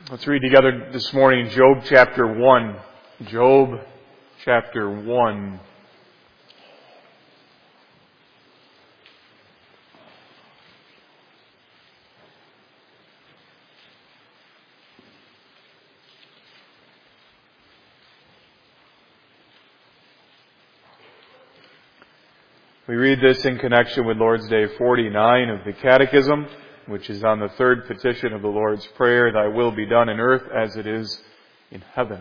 Let's read together this morning Job chapter 1. Job chapter 1. We read this in connection with Lord's Day 49 of the Catechism, which is on the third petition of the Lord's Prayer, Thy will be done in earth as it is in heaven.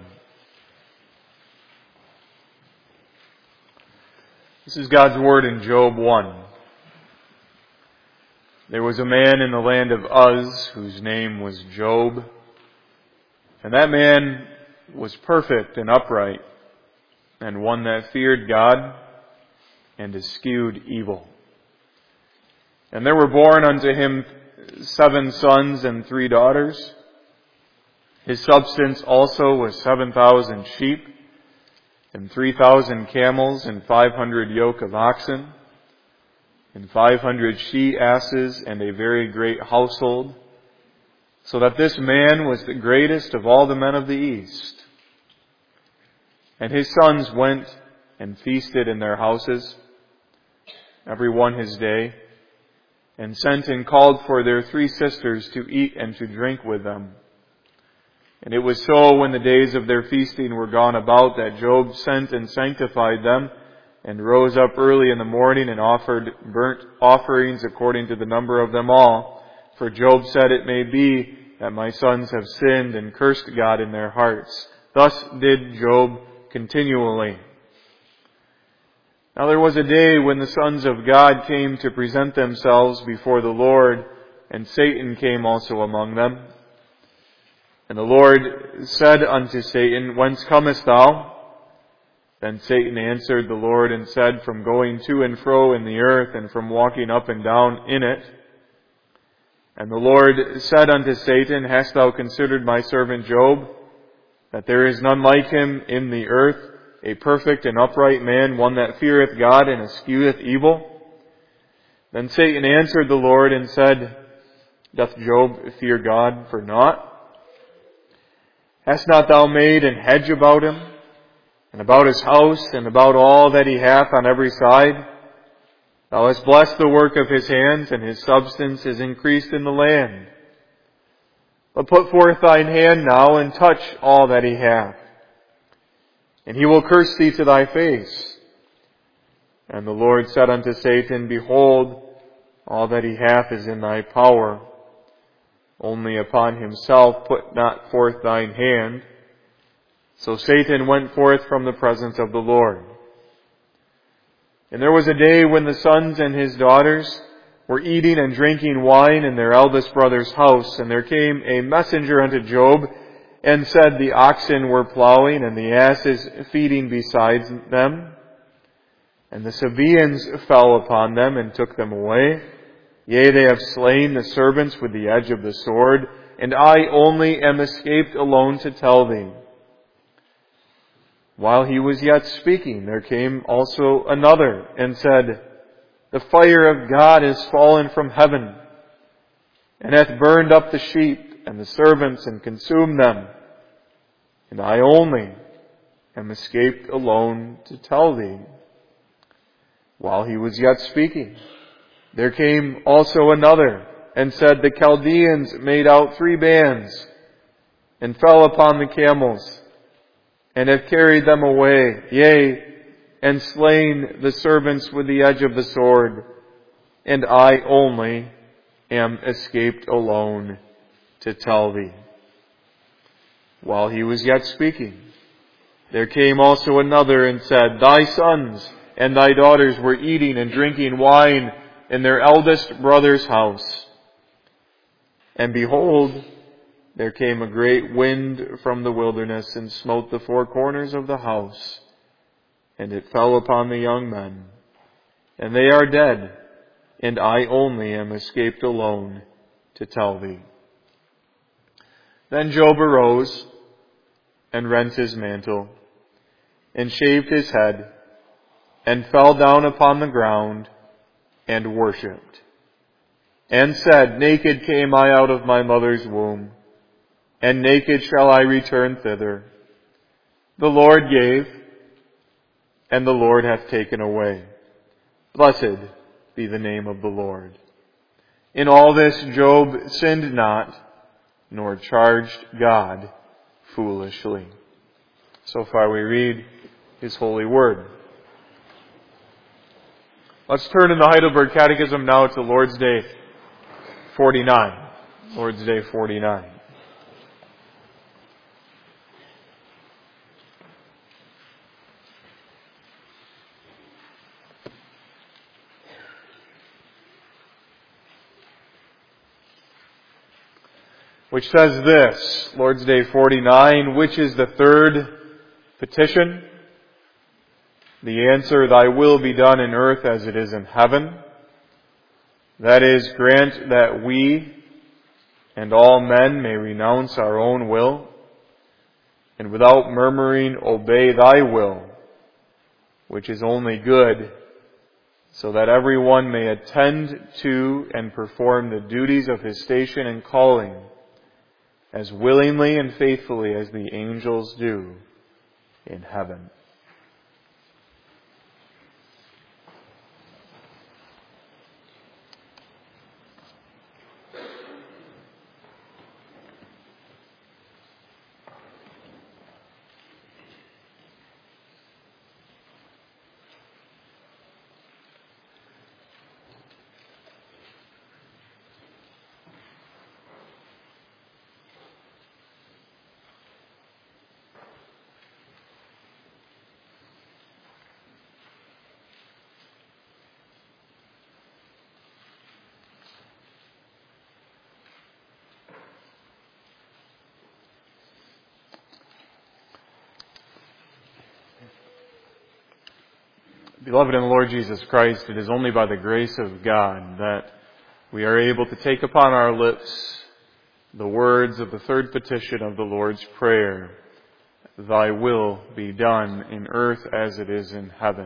This is God's word in Job 1. There was a man in the land of Uz whose name was Job, and that man was perfect and upright, and one that feared God and eschewed evil. And there were born unto him 7 sons and 3 daughters. His substance also was 7,000 sheep, and 3,000 camels, and 500 yoke of oxen, and 500 she-asses, and a very great household, so that this man was the greatest of all the men of the east. And his sons went and feasted in their houses, every one his day, and sent and called for their 3 sisters to eat and to drink with them. And it was so when the days of their feasting were gone about that Job sent and sanctified them, and rose up early in the morning and offered burnt offerings according to the number of them all. For Job said, It may be that my sons have sinned and cursed God in their hearts. Thus did Job continually. Now there was a day when the sons of God came to present themselves before the Lord, and Satan came also among them. And the Lord said unto Satan, Whence comest thou? Then Satan answered the Lord and said, From going to and fro in the earth, and from walking up and down in it. And the Lord said unto Satan, Hast thou considered my servant Job, that there is none like him in the earth, a perfect and upright man, one that feareth God and escheweth evil? Then Satan answered the Lord and said, Doth Job fear God for naught? Hast not thou made an hedge about him, and about his house, and about all that he hath on every side? Thou hast blessed the work of his hands, and his substance is increased in the land. But put forth thine hand now, and touch all that he hath, and he will curse thee to thy face. And the Lord said unto Satan, Behold, all that he hath is in thy power. Only upon himself put not forth thine hand. So Satan went forth from the presence of the Lord. And there was a day when the sons and his daughters were eating and drinking wine in their eldest brother's house. And there came a messenger unto Job, and said, The oxen were plowing, and the asses feeding beside them. And the Sabaeans fell upon them, and took them away. Yea, they have slain the servants with the edge of the sword, and I only am escaped alone to tell thee. While he was yet speaking, there came also another, and said, The fire of God is fallen from heaven, and hath burned up the sheep and the servants, and consumed them. And I only am escaped alone to tell thee. While he was yet speaking, there came also another, and said, The Chaldeans made out 3 bands, and fell upon the camels, and have carried them away, yea, and slain the servants with the edge of the sword, and I only am escaped alone to tell thee. While he was yet speaking, there came also another and said, Thy sons and thy daughters were eating and drinking wine in their eldest brother's house. And behold, there came a great wind from the wilderness, and smote the 4 corners of the house, and it fell upon the young men, and they are dead, and I only am escaped alone to tell thee. Then Job arose, and rent his mantle, and shaved his head, and fell down upon the ground, and worshipped, and said, Naked came I out of my mother's womb, and naked shall I return thither. The Lord gave, and the Lord hath taken away. Blessed be the name of the Lord. In all this Job sinned not, nor charged God foolishly. So far we read His holy word. Let's turn in the Heidelberg Catechism now to Lord's Day 49. Lord's Day 49. Which says this, Lord's Day 49, which is the third petition? The answer, Thy will be done in earth as it is in heaven. That is, grant that we and all men may renounce our own will, and without murmuring obey Thy will, which is only good, so that everyone may attend to and perform the duties of his station and calling, as willingly and faithfully as the angels do in heaven. Beloved in the Lord Jesus Christ, it is only by the grace of God that we are able to take upon our lips the words of the third petition of the Lord's Prayer, Thy will be done in earth as it is in heaven.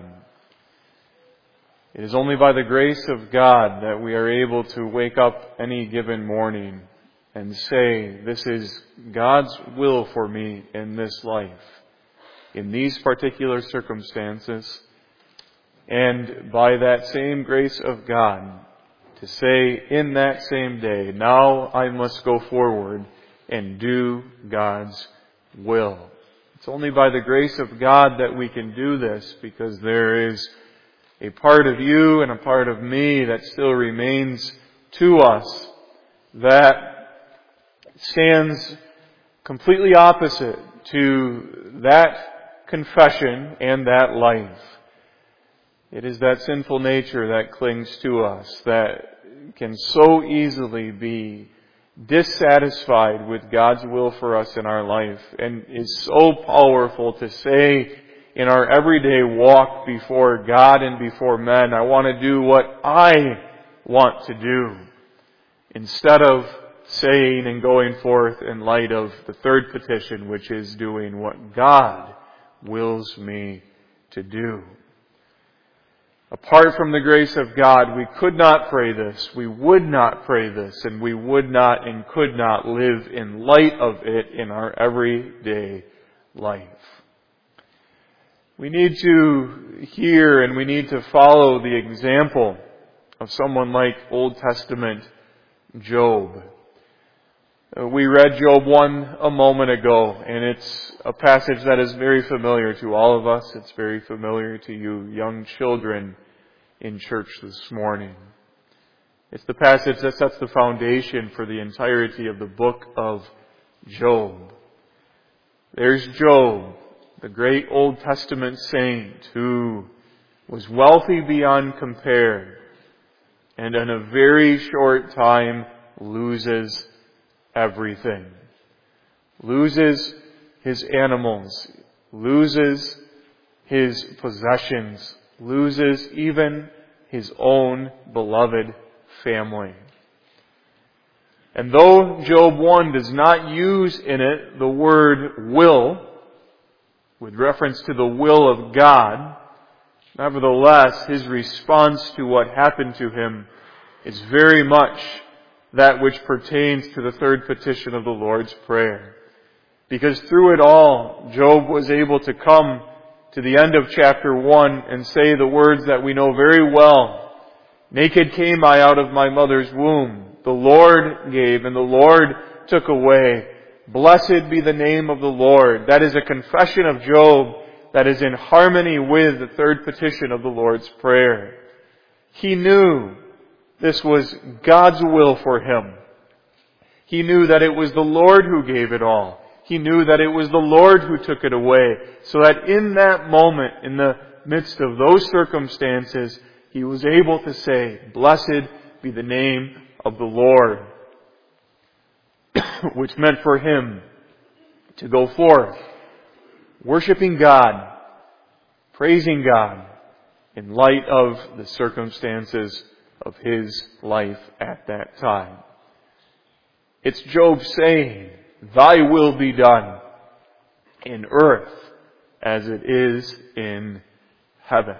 It is only by the grace of God that we are able to wake up any given morning and say, this is God's will for me in this life, in these particular circumstances, and by that same grace of God, to say in that same day, now I must go forward and do God's will. It's only by the grace of God that we can do this, because there is a part of you and a part of me that still remains to us that stands completely opposite to that confession and that life. It is that sinful nature that clings to us, that can so easily be dissatisfied with God's will for us in our life, and is so powerful to say in our everyday walk before God and before men, I want to do what I want to do, instead of saying and going forth in light of the third petition, which is doing what God wills me to do. Apart from the grace of God, we could not pray this, we would not pray this, and we would not and could not live in light of it in our everyday life. We need to hear and we need to follow the example of someone like Old Testament Job. We read Job 1 a moment ago, and it's a passage that is very familiar to all of us. It's very familiar to you young children in church this morning. It's the passage that sets the foundation for the entirety of the book of Job. There's Job, the great Old Testament saint who was wealthy beyond compare, and in a very short time loses everything. Loses his animals, loses his possessions, loses even his own beloved family. And though Job 1 does not use in it the word will, with reference to the will of God, nevertheless, his response to what happened to him is very much that which pertains to the third petition of the Lord's Prayer. Because through it all, Job was able to come to the end of chapter 1 and say the words that we know very well. Naked came I out of my mother's womb. The Lord gave and the Lord took away. Blessed be the name of the Lord. That is a confession of Job that is in harmony with the third petition of the Lord's Prayer. He knew this was God's will for him. He knew that it was the Lord who gave it all. He knew that it was the Lord who took it away. So that in that moment, in the midst of those circumstances, he was able to say, Blessed be the name of the Lord. Which meant for him to go forth, worshiping God, praising God, in light of the circumstances of his life at that time. It's Job saying, Thy will be done in earth as it is in heaven.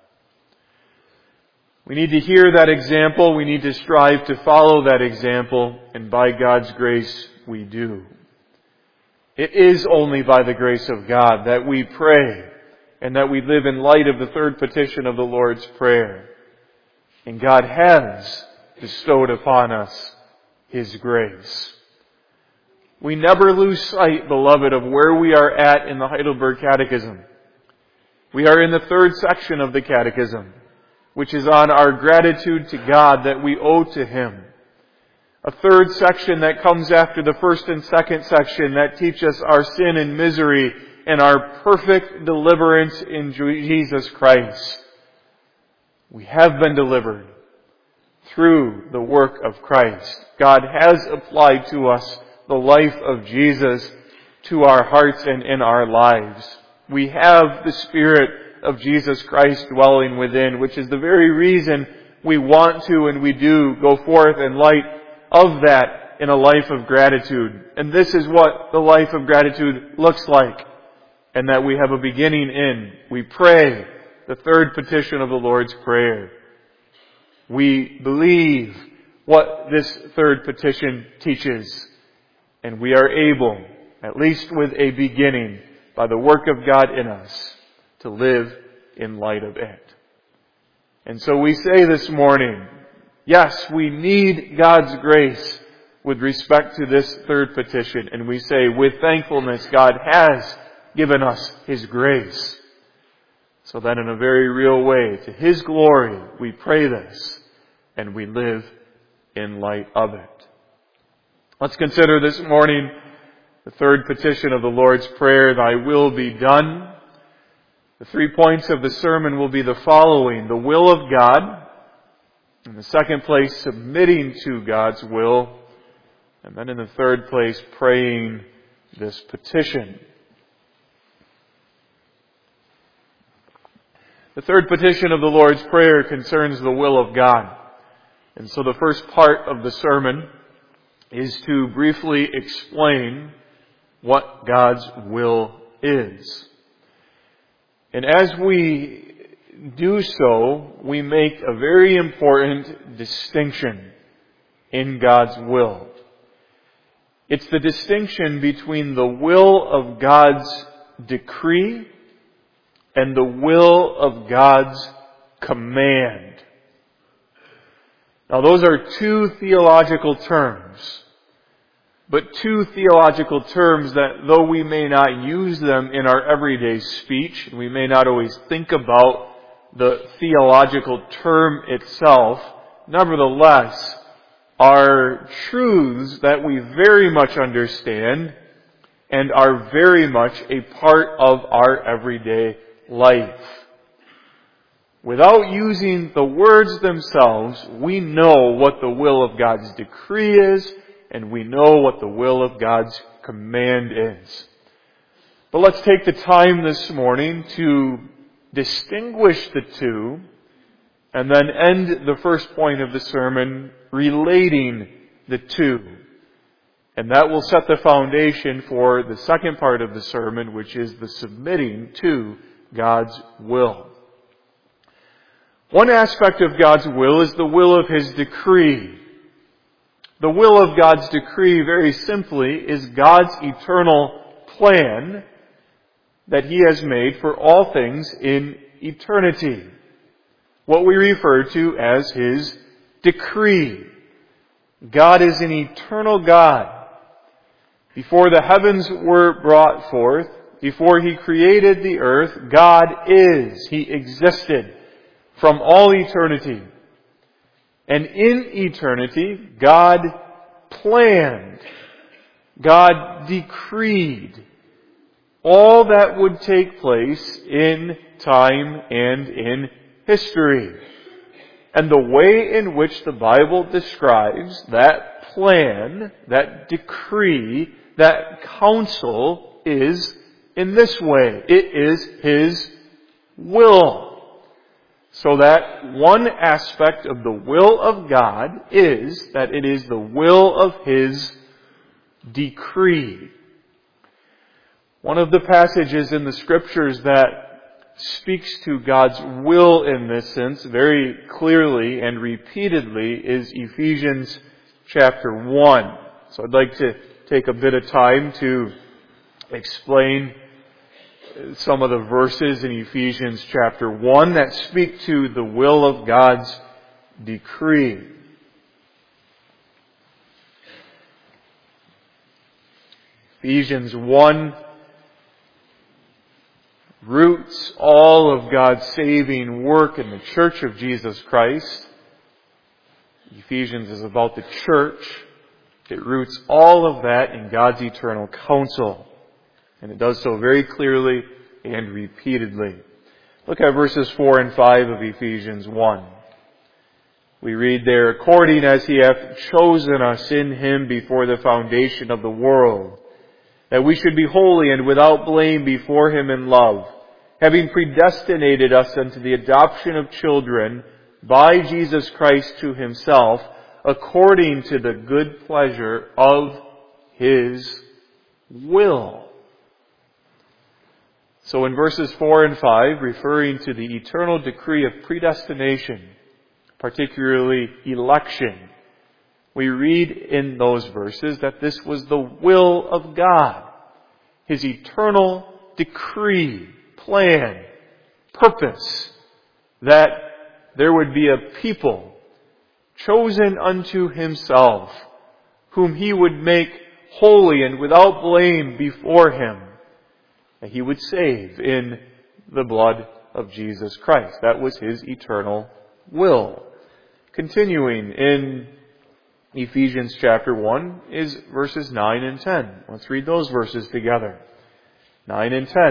We need to hear that example. We need to strive to follow that example. And by God's grace, we do. It is only by the grace of God that we pray and that we live in light of the third petition of the Lord's Prayer. And God has bestowed upon us His grace. We never lose sight, beloved, of where we are at in the Heidelberg Catechism. We are in the third section of the Catechism, which is on our gratitude to God that we owe to Him. A third section that comes after the first and second section that teach us our sin and misery and our perfect deliverance in Jesus Christ. We have been delivered through the work of Christ. God has applied to us the life of Jesus to our hearts and in our lives. We have the Spirit of Jesus Christ dwelling within, which is the very reason we want to and we do go forth in light of that in a life of gratitude. And this is what the life of gratitude looks like, and that we have a beginning in. We pray the third petition of the Lord's Prayer. We believe what this third petition teaches, and we are able, at least with a beginning, by the work of God in us, to live in light of it. And so we say this morning, yes, we need God's grace with respect to this third petition. And we say, with thankfulness, God has given us His grace. So that in a very real way, to His glory, we pray this and we live in light of it. Let's consider this morning the third petition of the Lord's Prayer, Thy will be done. The 3 points of the sermon will be the following: the will of God, in the second place, submitting to God's will, and then in the third place, praying this petition. The third petition of the Lord's Prayer concerns the will of God. And so the first part of the sermon is to briefly explain what God's will is. And as we do so, we make a very important distinction in God's will. It's the distinction between the will of God's decree and the will of God's command. Now, those are two theological terms, but two theological terms that, though we may not use them in our everyday speech, we may not always think about the theological term itself, nevertheless, are truths that we very much understand and are very much a part of our everyday life. Without using the words themselves, we know what the will of God's decree is, and we know what the will of God's command is. But let's take the time this morning to distinguish the two, and then end the first point of the sermon relating the two. And that will set the foundation for the second part of the sermon, which is the submitting to God's will. One aspect of God's will is the will of His decree. The will of God's decree, very simply, is God's eternal plan that He has made for all things in eternity. What we refer to as His decree. God is an eternal God. Before the heavens were brought forth, before He created the earth, God is. He existed from all eternity. And in eternity, God planned, God decreed all that would take place in time and in history. And the way in which the Bible describes that plan, that decree, that counsel is in this way. It is His will. So that one aspect of the will of God is that it is the will of His decree. One of the passages in the Scriptures that speaks to God's will in this sense very clearly and repeatedly is Ephesians chapter 1. So I'd like to take a bit of time to explain some of the verses in Ephesians chapter 1 that speak to the will of God's decree. Ephesians 1 roots all of God's saving work in the church of Jesus Christ. Ephesians is about the church. It roots all of that in God's eternal counsel. And it does so very clearly and repeatedly. Look at verses 4 and 5 of Ephesians 1. We read there, according as He hath chosen us in Him before the foundation of the world, that we should be holy and without blame before Him in love, having predestinated us unto the adoption of children by Jesus Christ to Himself, according to the good pleasure of His will. So in verses 4 and 5, referring to the eternal decree of predestination, particularly election, we read in those verses that this was the will of God. His eternal decree, plan, purpose, that there would be a people chosen unto Himself, whom He would make holy and without blame before Him, that He would save in the blood of Jesus Christ. That was His eternal will. Continuing in Ephesians chapter 1 is verses 9 and 10. Let's read those verses together. 9 and 10.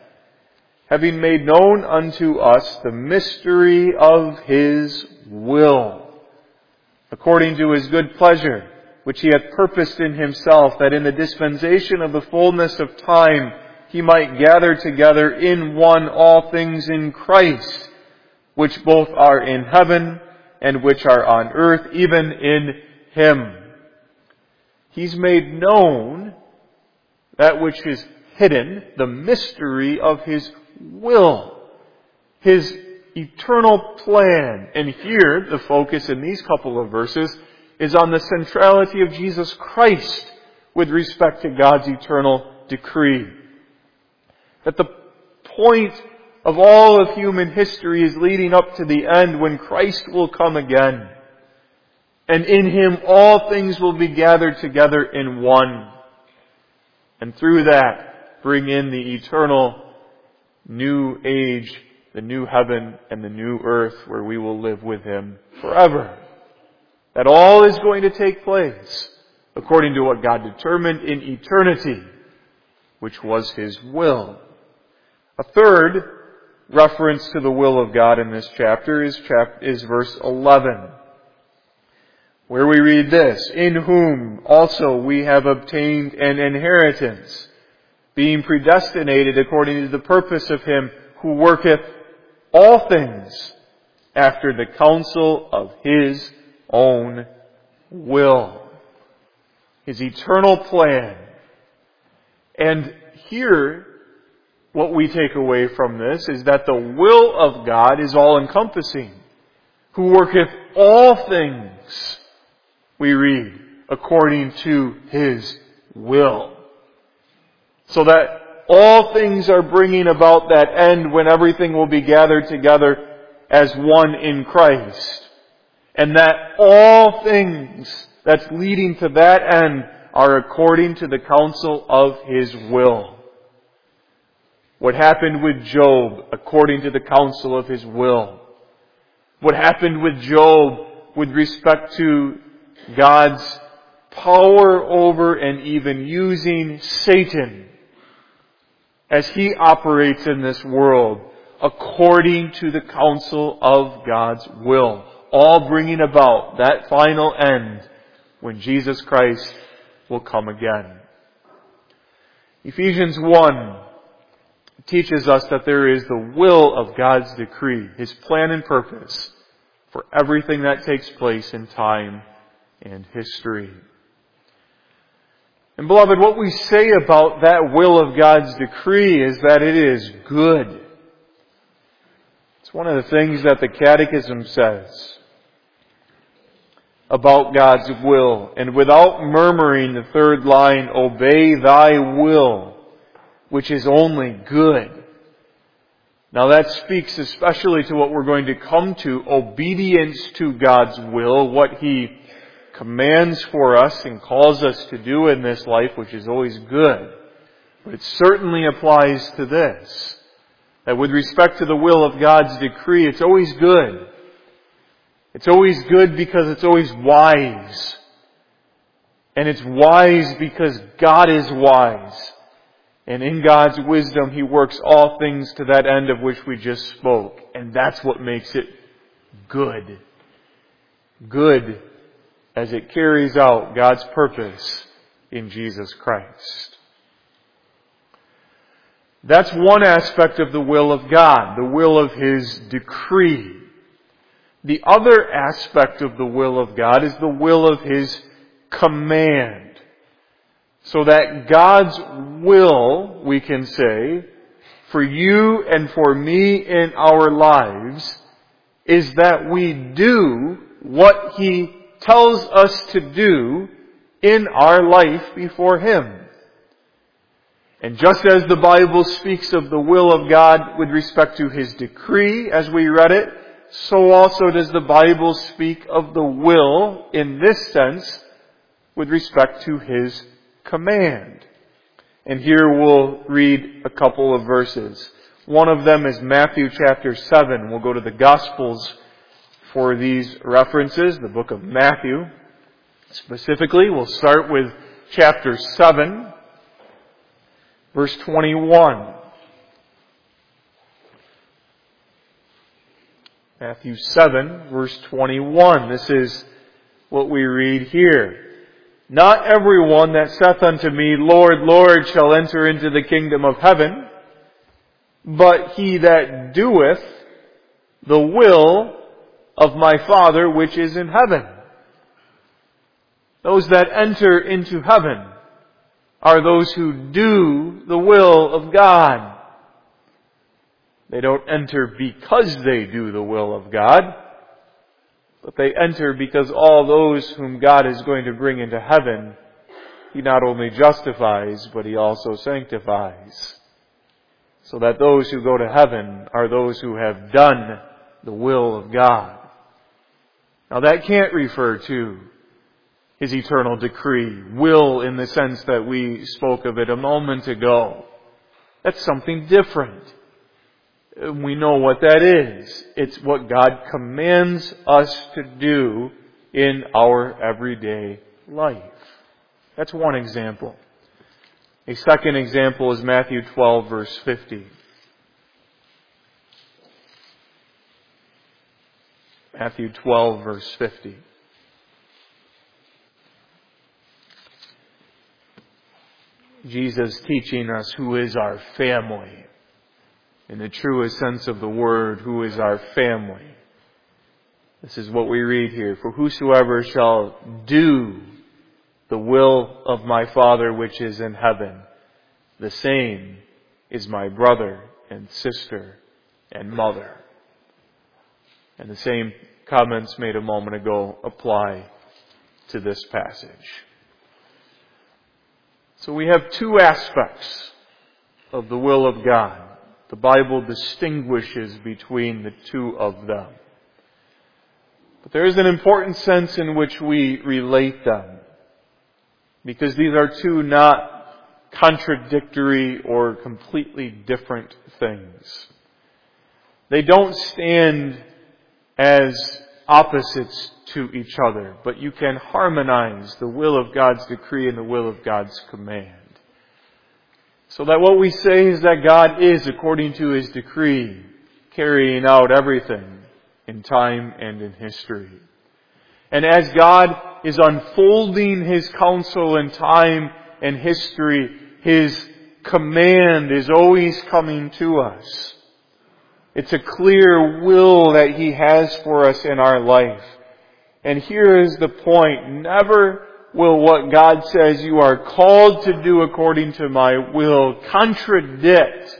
Having made known unto us the mystery of His will, according to His good pleasure, which He hath purposed in Himself, that in the dispensation of the fullness of time He might gather together in one all things in Christ, which both are in heaven and which are on earth, even in Him. He's made known that which is hidden, the mystery of His will, His eternal plan. And here, the focus in these couple of verses is on the centrality of Jesus Christ with respect to God's eternal decree. That the point of all of human history is leading up to the end when Christ will come again. And in Him all things will be gathered together in one. And through that, bring in the eternal new age, the new heaven and the new earth where we will live with Him forever. That all is going to take place according to what God determined in eternity, which was His will. A third reference to the will of God in this chapter is verse 11, where we read this, in whom also we have obtained an inheritance, being predestinated according to the purpose of Him who worketh all things after the counsel of His own will. His eternal plan. And here, what we take away from this is that the will of God is all-encompassing. Who worketh all things, we read, according to His will. so that all things are bringing about that end when everything will be gathered together as one in Christ. And that all things that's leading to that end are according to the counsel of His will. What happened with Job according to the counsel of His will. What happened with Job with respect to God's power over and even using Satan as he operates in this world according to the counsel of God's will. All bringing about that final end when Jesus Christ will come again. Ephesians 1 teaches us that there is the will of God's decree, His plan and purpose for everything that takes place in time and history. And beloved, what we say about that will of God's decree is that it is good. It's one of the things that the Catechism says about God's will. And without murmuring, the third line, obey thy will, which is only good. Now that speaks especially to what we're going to come to, obedience to God's will, what He commands for us and calls us to do in this life, which is always good. But it certainly applies to this, that with respect to the will of God's decree, it's always good. It's always good because it's always wise. And it's wise because God is wise. And in God's wisdom, He works all things to that end of which we just spoke. And that's what makes it good. Good as it carries out God's purpose in Jesus Christ. That's one aspect of the will of God, the will of His decree. The other aspect of the will of God is the will of His command. So that God's will, we can say, for you and for me in our lives, is that we do what He tells us to do in our life before Him. And just as the Bible speaks of the will of God with respect to His decree, as we read it, so also does the Bible speak of the will, in this sense, with respect to His command. And here we'll read a couple of verses. One of them is Matthew chapter 7. We'll go to the Gospels for these references, the book of Matthew. Specifically, we'll start with chapter 7, verse 21. Matthew 7, verse 21. This is what we read here. Not everyone that saith unto me, Lord, Lord, shall enter into the kingdom of heaven, but he that doeth the will of my Father which is in heaven. Those that enter into heaven are those who do the will of God. They don't enter because they do the will of God, but they enter because all those whom God is going to bring into heaven, He not only justifies, but He also sanctifies. So that those who go to heaven are those who have done the will of God. Now that can't refer to His eternal decree, will in the sense that we spoke of it a moment ago. That's something different. We know what that is. It's what God commands us to do in our everyday life. That's one example. A second example is Matthew 12, verse 50. Matthew 12, verse 50. Jesus teaching us who is our family. In the truest sense of the word, who is our family. This is what we read here. For whosoever shall do the will of my Father which is in heaven, the same is my brother and sister and mother. And the same comments made a moment ago apply to this passage. So we have two aspects of the will of God. The Bible distinguishes between the two of them. But there is an important sense in which we relate them, because these are two not contradictory or completely different things. They don't stand as opposites to each other, but you can harmonize the will of God's decree and the will of God's command. So that what we say is that God is, according to His decree, carrying out everything in time and in history. And as God is unfolding His counsel in time and history, His command is always coming to us. It's a clear will that He has for us in our life. And here is the point. Never will what God says you are called to do according to my will contradict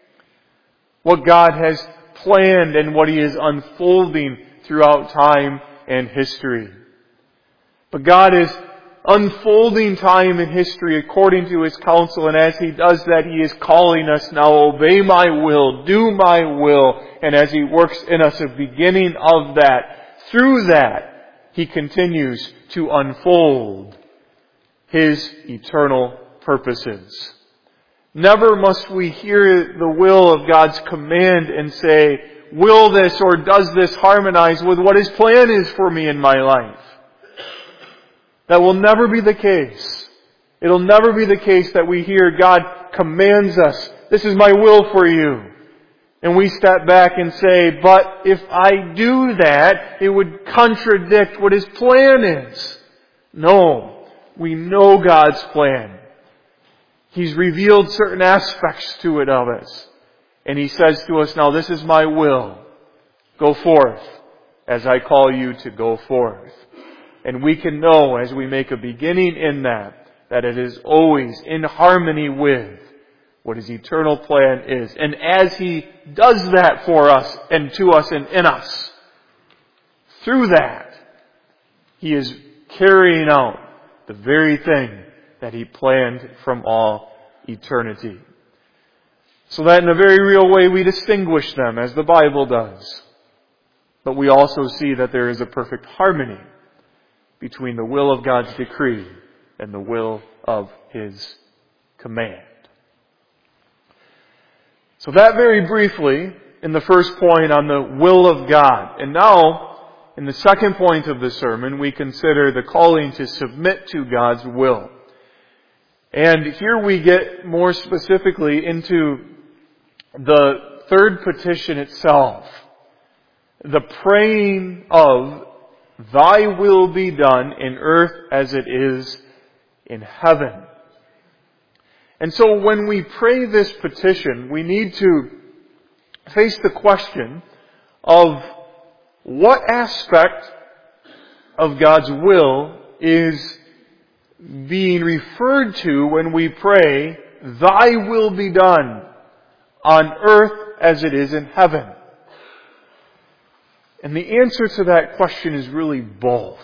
what God has planned and what He is unfolding throughout time and history. But God is unfolding time and history according to His counsel, and as He does that, He is calling us now, obey my will, do my will, and as He works in us a beginning of that, through that, He continues to unfold His eternal purposes. Never must we hear the will of God's command and say, will this or does this harmonize with what His plan is for me in my life? That will never be the case. It'll never be the case that we hear God commands us, this is my will for you. And we step back and say, but if I do that, it would contradict what His plan is. No, we know God's plan. He's revealed certain aspects to it of us. And He says to us, now this is my will. Go forth as I call you to go forth. And we can know as we make a beginning in that it is always in harmony with what His eternal plan is. And as He does that for us and to us and in us, through that, He is carrying out the very thing that He planned from all eternity. So that in a very real way we distinguish them as the Bible does. But we also see that there is a perfect harmony between the will of God's decree and the will of His command. So that very briefly in the first point on the will of God. And now, in the second point of the sermon, we consider the calling to submit to God's will. And here we get more specifically into the third petition itself. The praying of, Thy will be done in earth as it is in heaven. And so when we pray this petition, we need to face the question of what aspect of God's will is being referred to when we pray, Thy will be done on earth as it is in heaven. And the answer to that question is really both.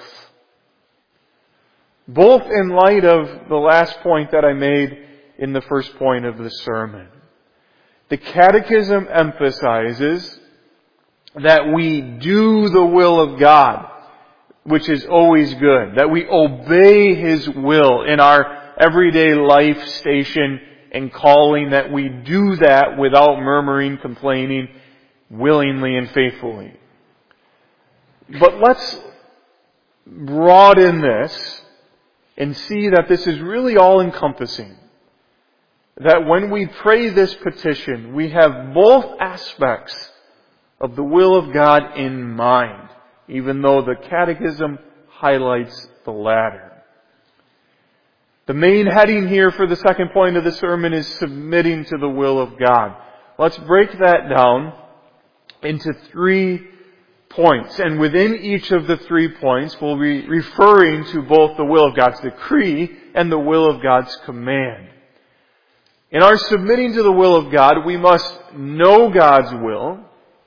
Both in light of the last point that I made in the first point of the sermon. The Catechism emphasizes that we do the will of God, which is always good. That we obey His will in our everyday life station and calling, that we do that without murmuring, complaining, willingly and faithfully. But let's broaden this and see that this is really all-encompassing. That when we pray this petition, we have both aspects of the will of God in mind, even though the Catechism highlights the latter. The main heading here for the second point of the sermon is submitting to the will of God. Let's break that down into 3 points. And within each of the 3 points, we'll be referring to both the will of God's decree and the will of God's command. In our submitting to the will of God, we must know God's will.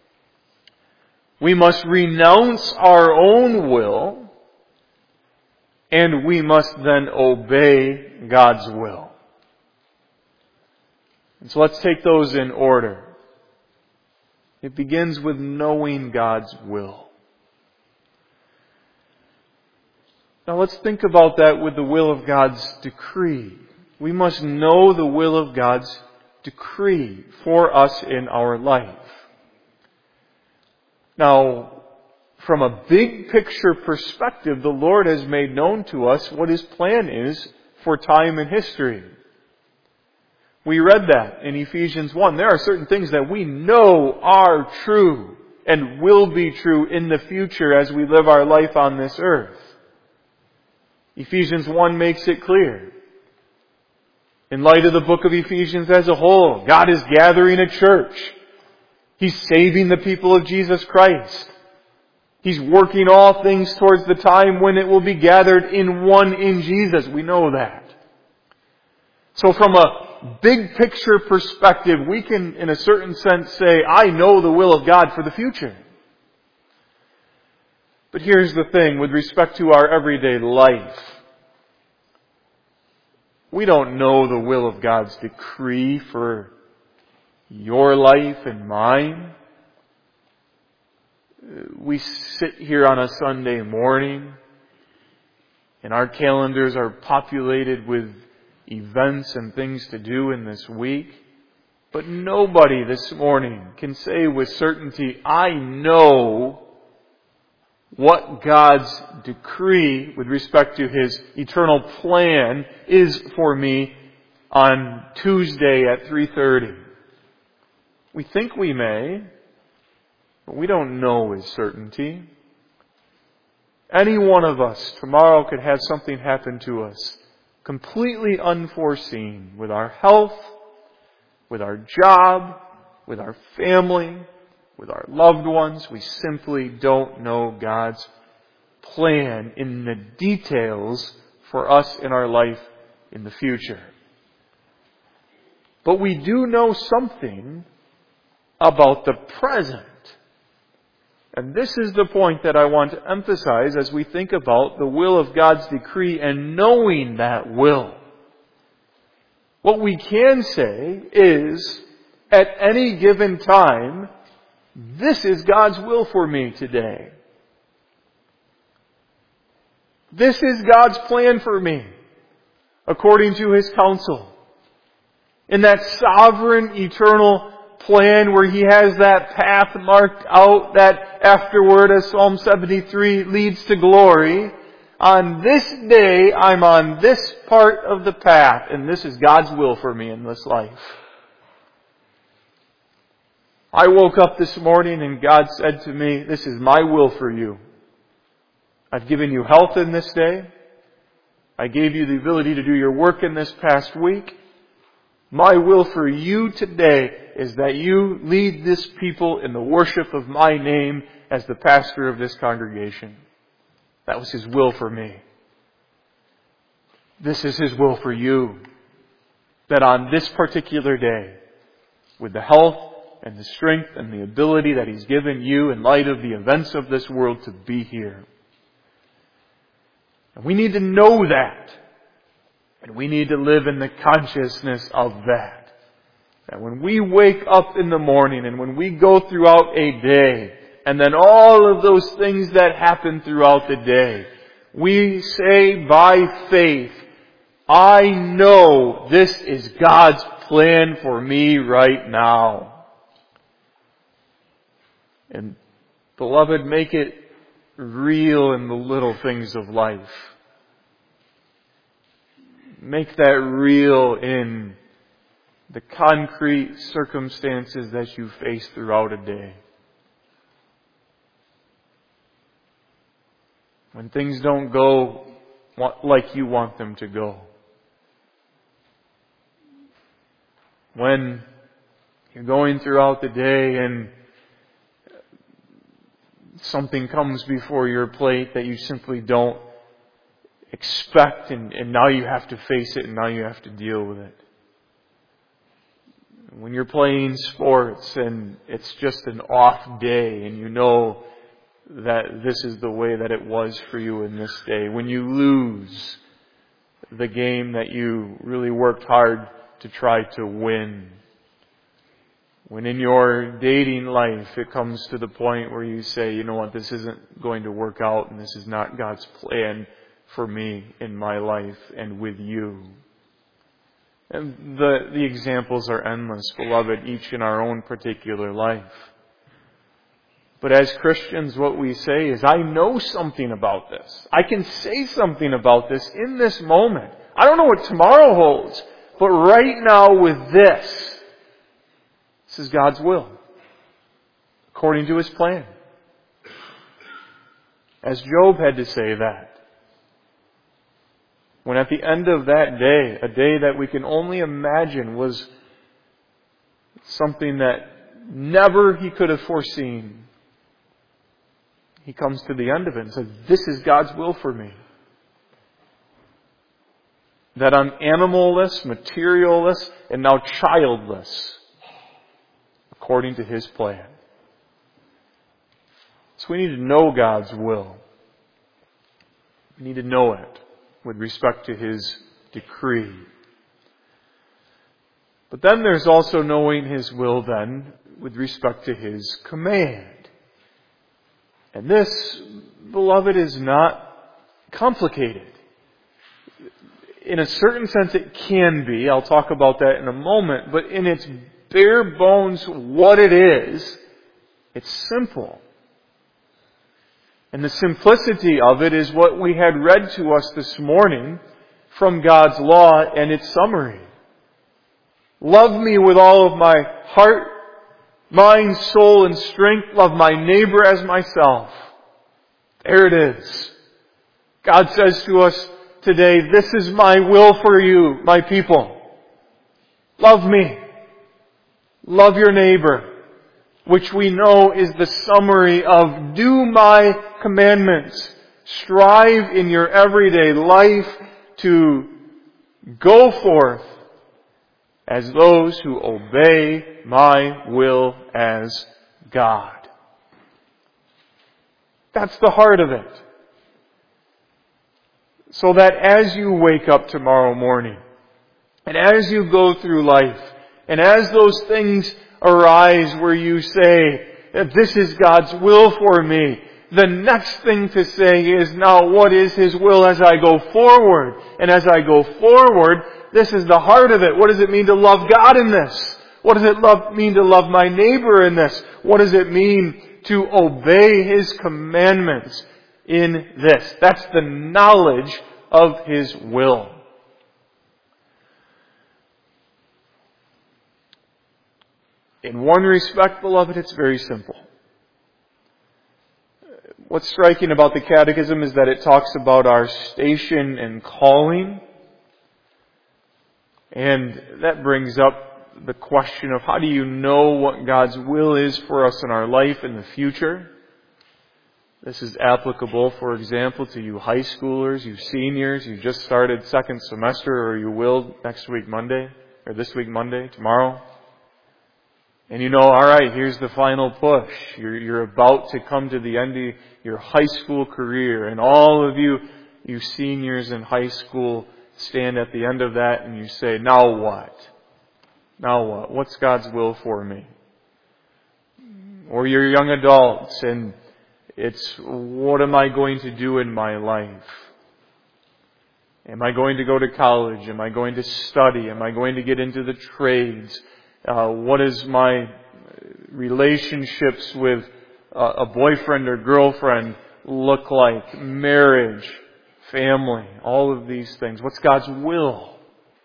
We must renounce our own will. And we must then obey God's will. And so let's take those in order. It begins with knowing God's will. Now let's think about that with the will of God's decree. We must know the will of God's decree for us in our life. Now, from a big picture perspective, the Lord has made known to us what His plan is for time and history. We read that in Ephesians 1. There are certain things that we know are true and will be true in the future as we live our life on this earth. Ephesians 1 makes it clear. In light of the book of Ephesians as a whole, God is gathering a church. He's saving the people of Jesus Christ. He's working all things towards the time when it will be gathered in one in Jesus. We know that. So from a big picture perspective, we can, in a certain sense, say, I know the will of God for the future. But here's the thing, with respect to our everyday life, we don't know the will of God's decree for your life and mine. We sit here on a Sunday morning and our calendars are populated with events and things to do in this week. But nobody this morning can say with certainty, I know what God's decree with respect to His eternal plan is for me on Tuesday at 3:30. We think we may, but we don't know with certainty. Any one of us tomorrow could have something happen to us completely unforeseen with our health, with our job, with our family, with our loved ones. We simply don't know God's plan in the details for us in our life in the future. But we do know something about the present. And this is the point that I want to emphasize as we think about the will of God's decree and knowing that will. What we can say is, at any given time, this is God's will for me today. This is God's plan for me, according to His counsel. In that sovereign, eternal plan where He has that path marked out that afterward, as Psalm 73 leads to glory, on this day I'm on this part of the path, and this is God's will for me in this life. I woke up this morning and God said to me, this is my will for you. I've given you health in this day. I gave you the ability to do your work in this past week. My will for you today is that you lead this people in the worship of my name as the pastor of this congregation. That was His will for me. This is His will for you. That on this particular day, with the health and the strength and the ability that He's given you in light of the events of this world to be here. And we need to know that. And we need to live in the consciousness of that. That when we wake up in the morning and when we go throughout a day, and then all of those things that happen throughout the day, we say by faith, I know this is God's plan for me right now. And beloved, make it real in the little things of life. Make that real in the concrete circumstances that you face throughout a day. When things don't go like you want them to go. When you're going throughout the day and something comes before your plate that you simply don't expect, and now you have to face it and now you have to deal with it. When you're playing sports and it's just an off day and you know that this is the way that it was for you in this day. When you lose the game that you really worked hard to try to win. When in your dating life it comes to the point where you say, you know what, this isn't going to work out and this is not God's plan for me in my life and with you. And the examples are endless, beloved, each in our own particular life. But as Christians, what we say is, I know something about this. I can say something about this in this moment. I don't know what tomorrow holds, but right now with this is God's will, according to His plan. As Job had to say that, when at the end of that day, a day that we can only imagine was something that never he could have foreseen, he comes to the end of it and says, this is God's will for me. That I'm animalless, materialless, and now childless, according to His plan. So we need to know God's will. We need to know it with respect to His decree. But then there's also knowing His will then with respect to His command. And this, beloved, is not complicated. In a certain sense it can be. I'll talk about that in a moment. But in its bare bones, what it is, it's simple. And the simplicity of it is what we had read to us this morning from God's law and its summary. Love me with all of my heart, mind, soul, and strength. Love my neighbor as myself. There it is. God says to us today, this is my will for you, my people. Love me. Love your neighbor. Which we know is the summary of do my commandments. Strive in your everyday life to go forth as those who obey my will as God. That's the heart of it. So that as you wake up tomorrow morning, and as you go through life, and as those things arise where you say that this is God's will for me, the next thing to say is, now what is His will as I go forward? And as I go forward, this is the heart of it. What does it mean to love God in this? What does it mean to love my neighbor in this? What does it mean to obey His commandments in this? That's the knowledge of His will. In one respect, beloved, it's very simple. What's striking about the Catechism is that it talks about our station and calling. And that brings up the question of how do you know what God's will is for us in our life in the future? This is applicable, for example, to you high schoolers, you seniors, you just started second semester, or you will next week Monday, or this week Monday, tomorrow. And you know, alright, here's the final push. You're about to come to the end of your high school career. And all of you seniors in high school, stand at the end of that and you say, now what? Now what? What's God's will for me? Or you're young adults and it's, what am I going to do in my life? Am I going to go to college? Am I going to study? Am I going to get into the trades? What is my relationships with a boyfriend or girlfriend look like? Marriage, family, all of these things. What's God's will?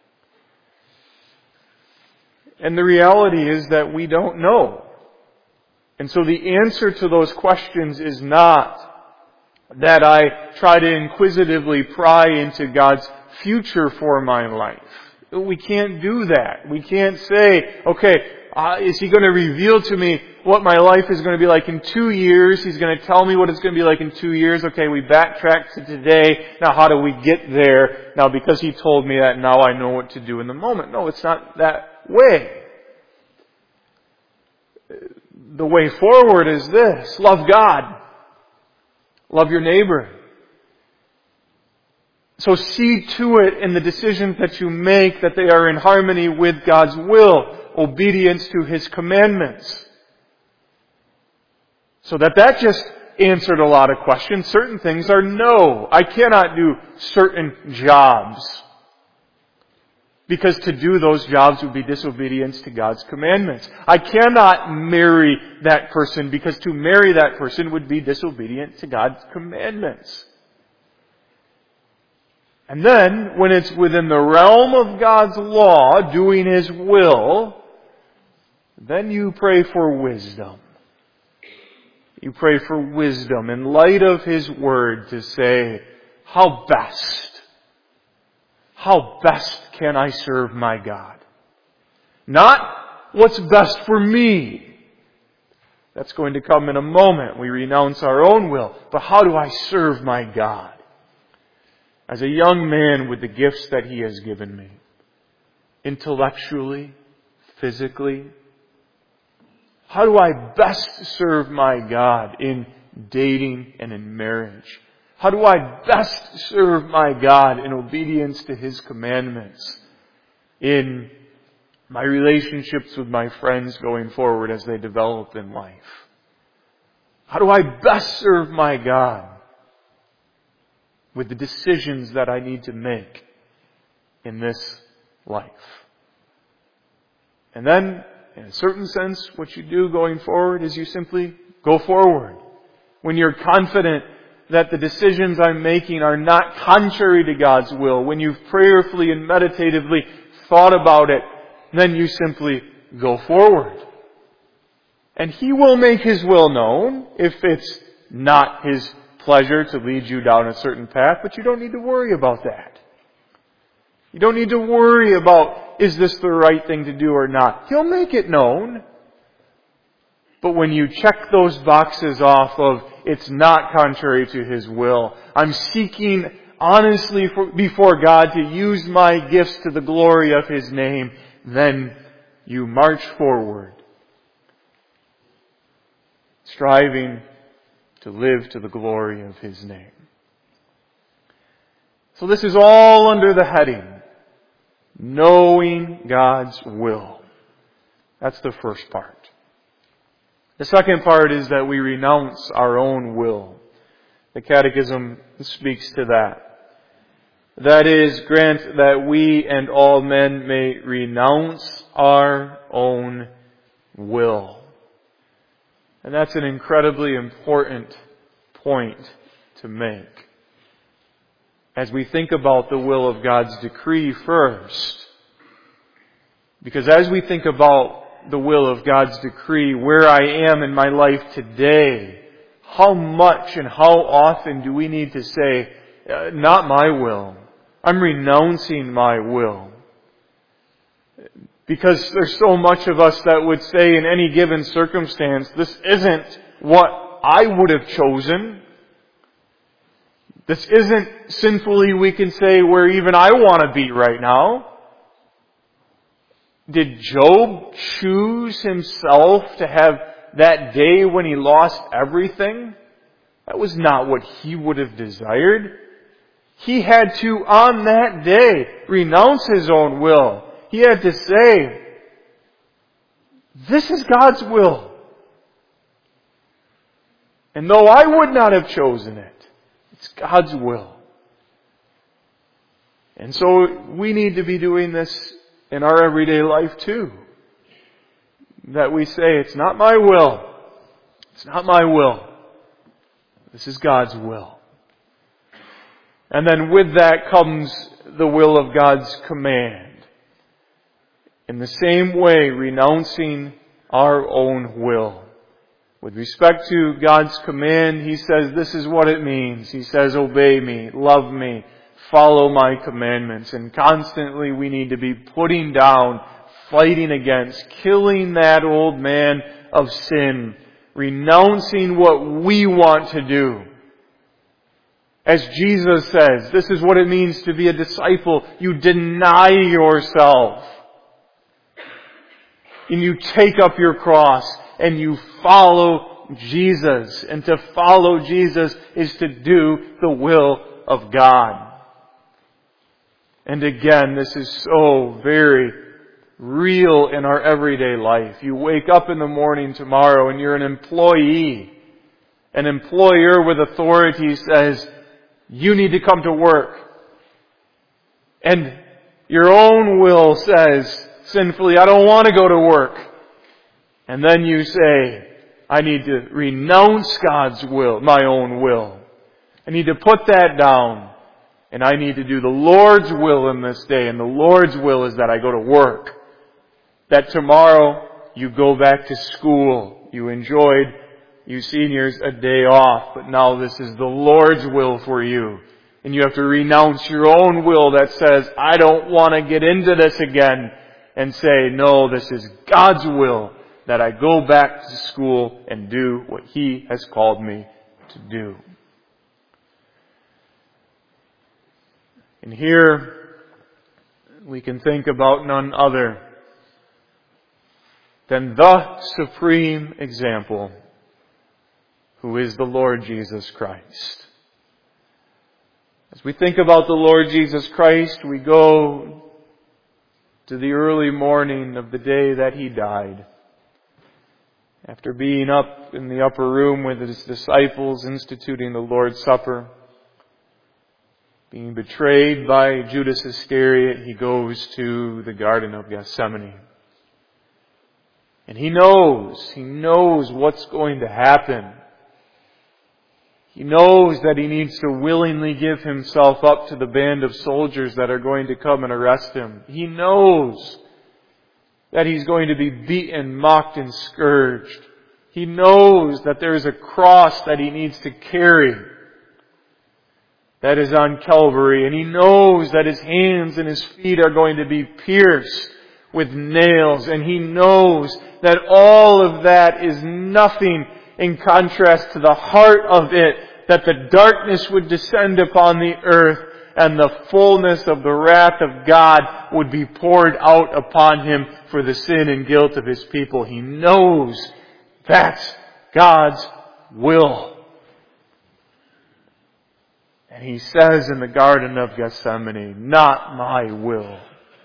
And the reality is that we don't know. And so the answer to those questions is not that I try to inquisitively pry into God's future for my life. We can't do that. We can't say, okay, is He going to reveal to me what my life is going to be like in 2 years? He's going to tell me what it's going to be like in 2 years. Okay, we backtrack to today. Now how do we get there? Now because He told me that, now I know what to do in the moment. No, it's not that way. The way forward is this. Love God. Love your neighbor. So see to it in the decisions that you make that they are in harmony with God's will. obedience to His commandments. So that just answered a lot of questions. Certain things are no. I cannot do certain jobs. Because to do those jobs would be disobedience to God's commandments. I cannot marry that person because to marry that person would be disobedient to God's commandments. And then, when it's within the realm of God's law, doing His will, then you pray for wisdom. You pray for wisdom in light of His Word to say, how best can I serve my God? Not what's best for me. That's going to come in a moment. We renounce our own will. But how do I serve my God? As a young man with the gifts that He has given me, intellectually, physically, how do I best serve my God in dating and in marriage? How do I best serve my God in obedience to His commandments? In my relationships with my friends going forward as they develop in life? How do I best serve my God with the decisions that I need to make in this life? And then, in a certain sense, what you do going forward is you simply go forward. When you're confident that the decisions I'm making are not contrary to God's will, when you've prayerfully and meditatively thought about it, then you simply go forward. And He will make His will known if it's not His pleasure to lead you down a certain path, but you don't need to worry about that. You don't need to worry about, is this the right thing to do or not? He'll make it known. But when you check those boxes off of, it's not contrary to His will, I'm seeking honestly before God to use my gifts to the glory of His name, then you march forward, striving to live to the glory of His name. So this is all under the heading, knowing God's will. That's the first part. The second part is that we renounce our own will. The Catechism speaks to that. That is, grant that we and all men may renounce our own will. And that's an incredibly important point to make. As we think about the will of God's decree first, because as we think about the will of God's decree, where I am in my life today, how much and how often do we need to say, not my will. I'm renouncing my will. Because there's so much of us that would say in any given circumstance, this isn't what I would have chosen. This isn't sinfully, we can say, where even I want to be right now. Did Job choose himself to have that day when he lost everything? That was not what he would have desired. He had to, on that day, renounce his own will. He had to say, this is God's will. And though I would not have chosen it, it's God's will. And so we need to be doing this in our everyday life too. That we say, it's not my will. It's not my will. This is God's will. And then with that comes the will of God's command. In the same way, renouncing our own will. With respect to God's command, He says this is what it means. He says, obey me, love me, follow my commandments. And constantly we need to be putting down, fighting against, killing that old man of sin, renouncing what we want to do. As Jesus says, this is what it means to be a disciple. You deny yourself. And you take up your cross and you follow Jesus. And to follow Jesus is to do the will of God. And again, this is so very real in our everyday life. You wake up in the morning tomorrow and you're an employee. An employer with authority says, you need to come to work. And your own will says, sinfully, I don't want to go to work. And then you say, I need to renounce God's will, my own will. I need to put that down. And I need to do the Lord's will in this day. And the Lord's will is that I go to work. That tomorrow you go back to school. You enjoyed, you seniors, a day off. But now this is the Lord's will for you. And you have to renounce your own will that says, I don't want to get into this again. And say, no, this is God's will. That I go back to school and do what He has called me to do. And here we can think about none other than the supreme example, who is the Lord Jesus Christ. As we think about the Lord Jesus Christ, we go to the early morning of the day that He died. After being up in the upper room with His disciples, instituting the Lord's Supper, being betrayed by Judas Iscariot, He goes to the Garden of Gethsemane. And He knows what's going to happen. He knows that He needs to willingly give Himself up to the band of soldiers that are going to come and arrest Him. He knows that He's going to be beaten, mocked, and scourged. He knows that there is a cross that He needs to carry that is on Calvary. And He knows that His hands and His feet are going to be pierced with nails. And He knows that all of that is nothing in contrast to the heart of it, that the darkness would descend upon the earth and the fullness of the wrath of God would be poured out upon Him for the sin and guilt of His people. He knows that's God's will. And He says in the Garden of Gethsemane, not my will.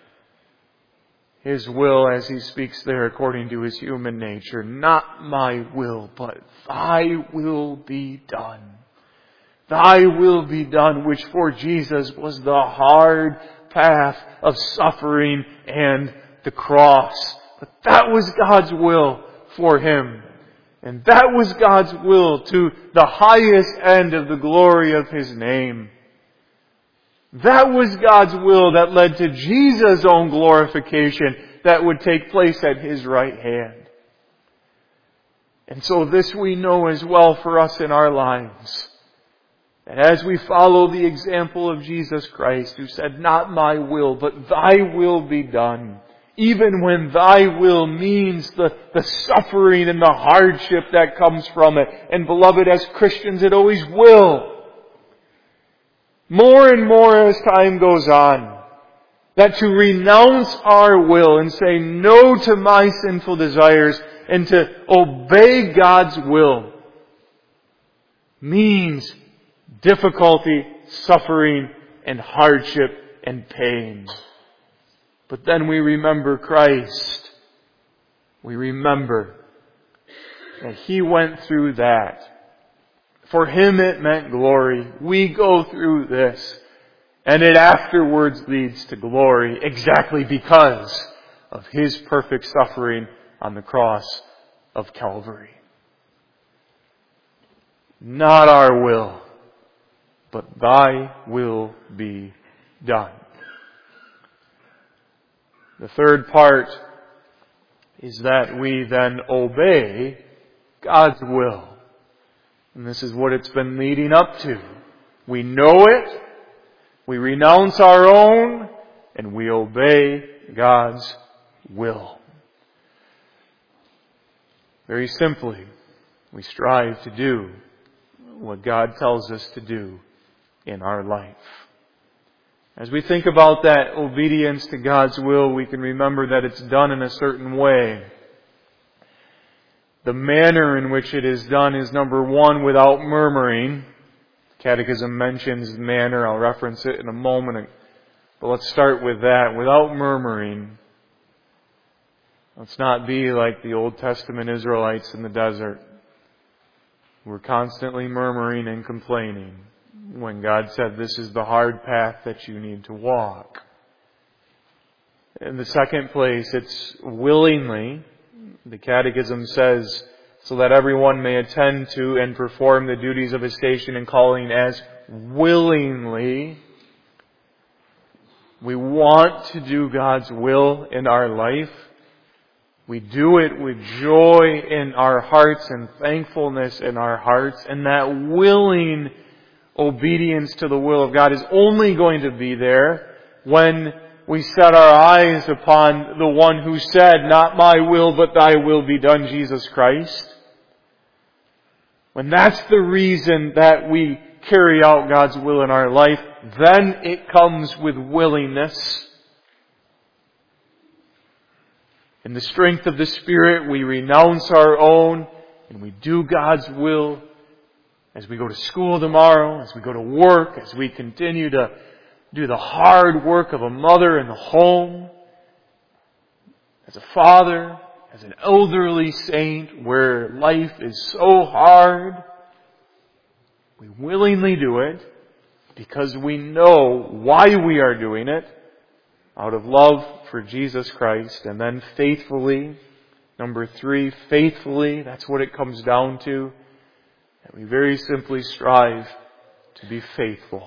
His will, as He speaks there according to His human nature, not my will, but Thy will be done. Thy will be done, which for Jesus was the hard path of suffering and the cross. But that was God's will for Him. And that was God's will to the highest end of the glory of His name. That was God's will that led to Jesus' own glorification that would take place at His right hand. And so this we know as well for us in our lives. And as we follow the example of Jesus Christ, who said, not my will, but Thy will be done. Even when Thy will means the suffering and the hardship that comes from it. And beloved, as Christians, it always will. More and more as time goes on. That to renounce our will and say no to my sinful desires and to obey God's will means difficulty, suffering, and hardship and pain. But then we remember Christ. We remember that He went through that. For Him it meant glory. We go through this, and it afterwards leads to glory exactly because of His perfect suffering on the cross of Calvary. Not our will, but Thy will be done. The third part is that we then obey God's will. And this is what it's been leading up to. We know it, we renounce our own, and we obey God's will. Very simply, we strive to do what God tells us to do in our life. As we think about that obedience to God's will, we can remember that it's done in a certain way. The manner in which it is done is, number one, without murmuring. Catechism mentions manner. I'll reference it in a moment. But let's start with that. Without murmuring. Let's not be like the Old Testament Israelites in the desert who were constantly murmuring and complaining when God said, this is the hard path that you need to walk. In the second place, it's willingly. The Catechism says, so that everyone may attend to and perform the duties of his station and calling as willingly. We want to do God's will in our life. We do it with joy in our hearts and thankfulness in our hearts. And that willing obedience to the will of God is only going to be there when we set our eyes upon the one who said, not my will, but thy will be done, Jesus Christ. When that's the reason that we carry out God's will in our life, then it comes with willingness. In the strength of the Spirit, we renounce our own and we do God's will as we go to school tomorrow, as we go to work, as we continue to do the hard work of a mother in the home, as a father, as an elderly saint where life is so hard. We willingly do it because we know why we are doing it, out of love for Jesus Christ. And then faithfully, number 3, faithfully, that's what it comes down to. And we very simply strive to be faithful.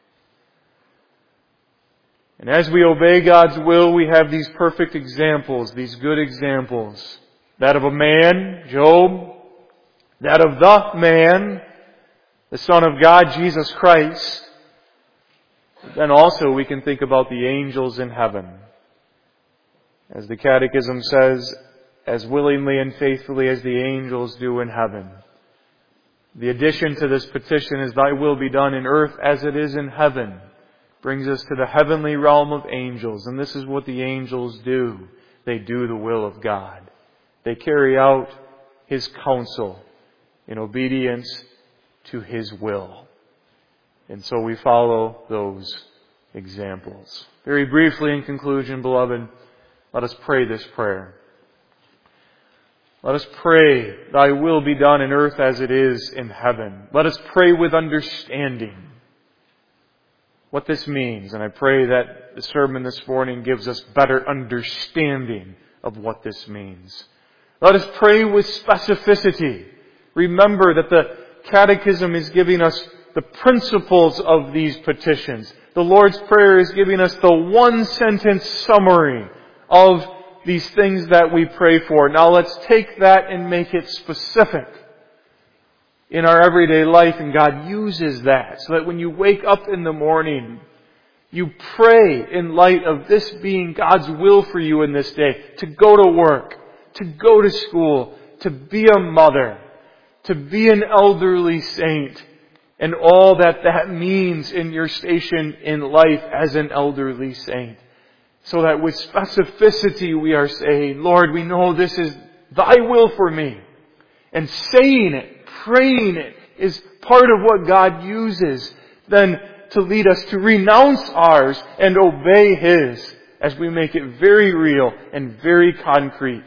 And as we obey God's will, we have these perfect examples, these good examples. That of a man, Job. That of the man, the Son of God, Jesus Christ. Then also we can think about the angels in heaven. As the Catechism says, as willingly and faithfully as the angels do in heaven. The addition to this petition is, thy will be done in earth as it is in heaven. Brings us to the heavenly realm of angels. And this is what the angels do. They do the will of God. They carry out His counsel in obedience to His will. And so we follow those examples. Very briefly in conclusion, beloved, let us pray this prayer. Let us pray, thy will be done in earth as it is in heaven. Let us pray with understanding what this means. And I pray that the sermon this morning gives us better understanding of what this means. Let us pray with specificity. Remember that the Catechism is giving us the principles of these petitions. The Lord's Prayer is giving us the one-sentence summary of these things that we pray for. Now let's take that and make it specific in our everyday life, and God uses that so that when you wake up in the morning, you pray in light of this being God's will for you in this day, to go to work, to go to school, to be a mother, to be an elderly saint, and all that that means in your station in life as an elderly saint. So that with specificity we are saying, Lord, we know this is thy will for me. And saying it, praying it, is part of what God uses then to lead us to renounce ours and obey His as we make it very real and very concrete.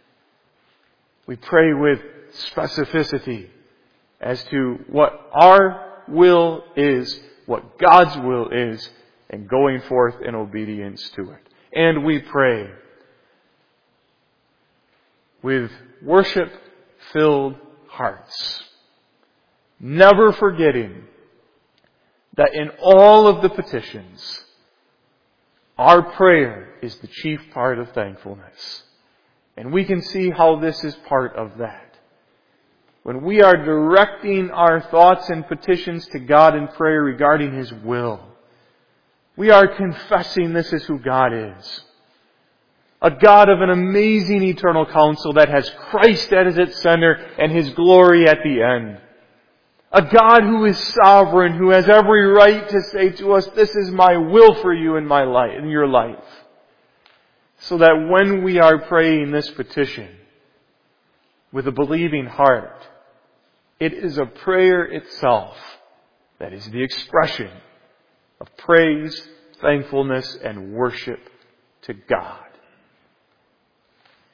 We pray with specificity as to what our will is, what God's will is, and going forth in obedience to it. And we pray with worship-filled hearts, never forgetting that in all of the petitions, our prayer is the chief part of thankfulness. And we can see how this is part of that. When we are directing our thoughts and petitions to God in prayer regarding His will, we are confessing this is who God is. A God of an amazing eternal counsel that has Christ as its center and His glory at the end. A God who is sovereign, who has every right to say to us, this is my will for you in my life, in your life. So that when we are praying this petition with a believing heart, it is a prayer itself that is the expression of praise, thankfulness, and worship to God.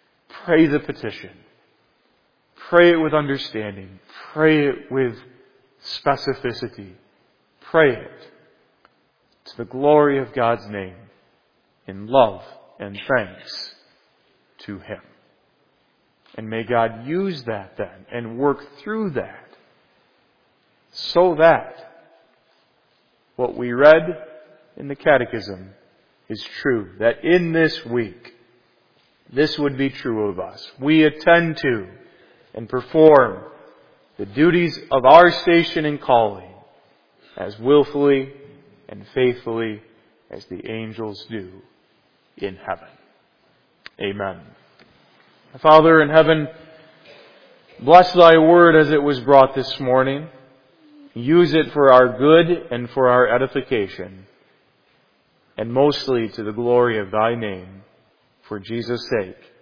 pray the petition. Pray it with understanding. Pray it with specificity. Pray it to the glory of God's name in love and thanks to Him. And may God use that then and work through that so that what we read in the Catechism is true. That in this week, this would be true of us. We attend to and perform the duties of our station and calling as willfully and faithfully as the angels do in heaven. Amen. Father in heaven, bless Thy word as it was brought this morning. Use it for our good and for our edification, and mostly to the glory of Thy name, for Jesus' sake.